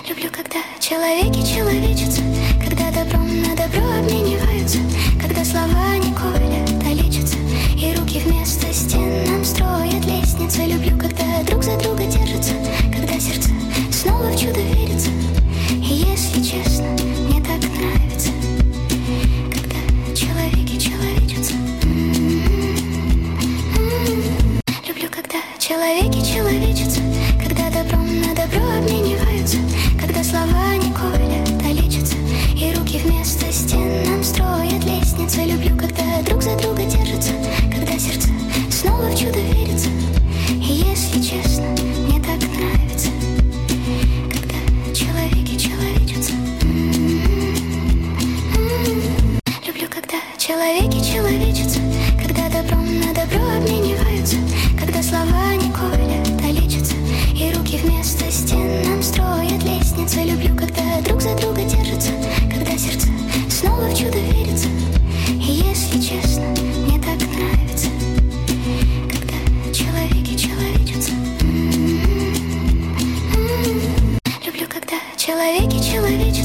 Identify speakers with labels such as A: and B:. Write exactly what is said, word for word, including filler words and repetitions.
A: Люблю, когда человеки человечатся, когда добром на добро обмениваются, когда слова не колят, а лечатся, и руки вместо стен нам строят лестницы. Люблю, когда друг за друга держатся, когда сердца снова в чудо верятся. И если честно, мне так нравится, когда человеки человечатся. Люблю, когда человеки человечатся, когда добром на добро обмениваются, когда слова не колят, а лечатся, и руки вместо стен нам строят лестницы. Люблю, когда друг за друга держатся, когда сердца снова в чудо верятся. И если честно, мне так нравится, когда человеки человечатся. Люблю, когда человеки человечатся, когда добром на добро обмениваются, когда слова не колят, а лечатся, и руки вместо стен нам строят лестницы. Люблю, когда друг за друга держатся, когда сердца снова в чудо верятся. И если честно, мне так нравится, когда человеки человечатся. Люблю, когда человеки человечатся,